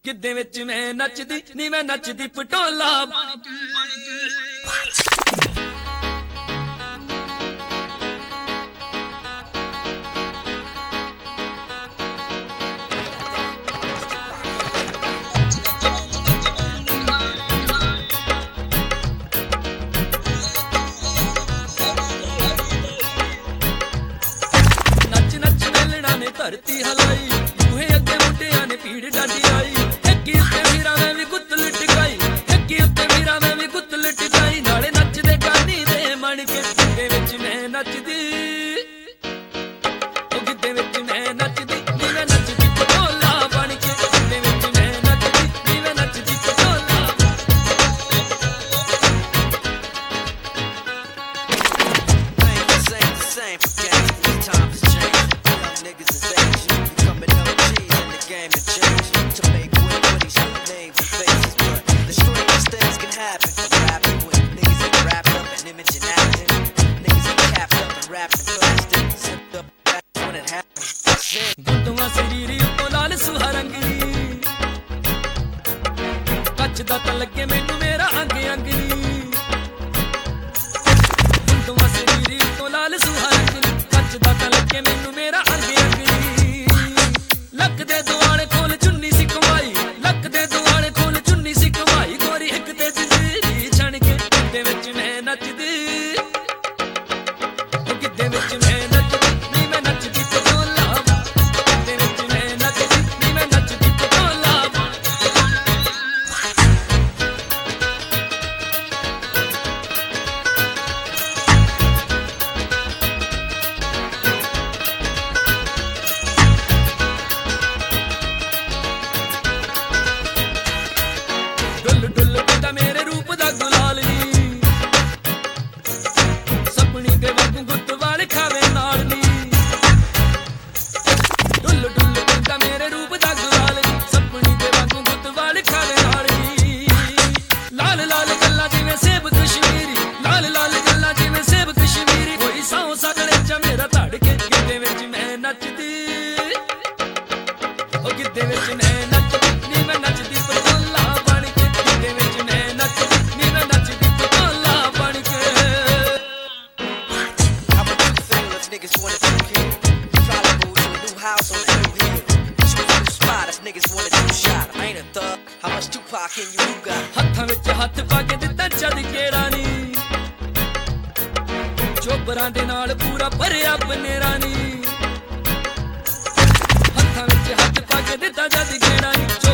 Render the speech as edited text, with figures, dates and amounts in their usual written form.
ਗਿੱਧੇ ਵਿੱਚ ਮੈਂ ਨੱਚਦੀ ਨੀ ਮੈਂ ਨੱਚਦੀ ਪਟੋਲਾ ਬਣ ਕੇ धरती हलाई बूहे अगे मुंडिया ने भीड़ डाडी आई ठगी उत्ते वीरा मैं भी गुत्त लटकाई ठगी उत्ते वीरा मैं भी गुत्त लटकाई नाले नचदे गानी दे मन के गिद्धे विच मैं नचदी ओ गिद्धे विच मैं नचदी नी मैं नचदी पटोला बन के गिद्धे विच मैं नचदी नी मैं नचदी Patola same game times change niggas is Asian, becoming OGs in the game and changing to make way for these new names and faces. But the strangest things can happen from rapping with niggas that wrapped up in image and acting. Niggas that capped up and wrapped in plastic, zipped up that's when it happened. गुंदुआ शरीरी तो लाल सुहा रंगनी कचदा तां लगे मैनू मेरा अंग अंगनी गुंदुआ शरीरी तो लाल सुहा रंगनी कचदा तां लगे मैनू मेरा अंग लक दे दुआले खोल चुन्नी सी कमाई लक दे दुआले खोल चुन्नी सी कमाई गोरी हिक ते जंजीरी छण के गिद्धे विच मैं नचदी ओ गिद्धे विच मैं नचदी नी मैं नचदी पटोला गिद्धे विच मैं नचदी नी मैं नचदी पटोला डुल डुल पता मेरे रूप दा गुलाल नी सपनी दे वांगू गुत्त वाले खावे नाल नी डुल डुल पता मेरे रूप दा गुलाल नी सपनी दे वांगू गुत्त वाले खावे नाल नी लाल लाल गल्ला जिवें सेब कश्मीरी लाल लाल गल्ला जिवें सेब कश्मीरी कोई सौ सगले च मेरा धड़ के गिद्धे विच मैं नचदी ओ गिद्धे विच मैं नचदी नी मैं नचदी पटोला बन के गिद्धे विच मैं नचदी नी मैं नचदी पटोला बन के How would you feel if niggas wanted you here? Probably move to a new house on a new hill. Choose a new spot if niggas wanted you shot. I ain't a thug. How much Tupac in you got? ਹੱਥਾਂ ਵਿੱਚ ਹੱਥ ਪਾ ਕੇ ਦਿੱਤਾ ਜਦ ਕਿਹੜਾ ਨੀ ਚੋਬਰਾਂ ਦੇ ਨਾਲ ਪੂਰਾ ਭਰਿਆ ਬਨੇਰਾ ਨੀ ਹੱਥਾਂ ਵਿੱਚ ਹੱਥ ਪਾ ਕੇ ਦਿੱਤਾ ਜਦ ਕਿਹੜਾ ਨੀ